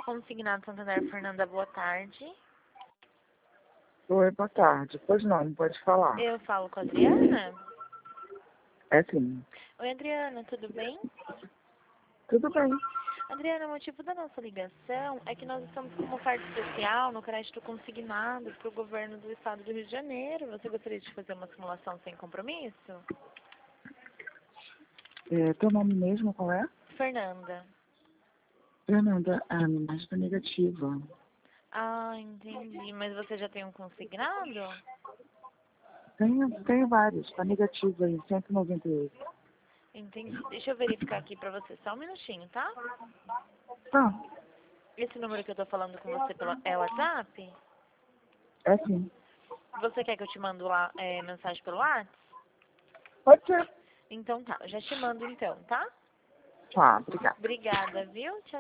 Consignado Santander, Fernanda, boa tarde. Oi, boa tarde. Pois não pode falar. Eu falo com a Adriana? É sim. Oi, Adriana, tudo bem? Tudo bem. Adriana, o motivo da nossa ligação é que nós estamos com uma oferta especial no crédito consignado para o governo do estado do Rio de Janeiro. Você gostaria de fazer uma simulação sem compromisso? Teu nome mesmo qual é? Fernanda. Fernanda, mas tá negativa. Ah, entendi. Mas você já tem um consignado? Tenho vários. Tá negativa em 198. Entendi. Deixa eu verificar aqui pra você. Só um minutinho, tá? Tá. Esse número que eu tô falando com você é o WhatsApp? É sim. Você quer que eu te mando lá mensagem pelo WhatsApp? Pode ser. Então tá, eu já te mando então, tá? Tá, obrigada. Obrigada, viu? Tchau.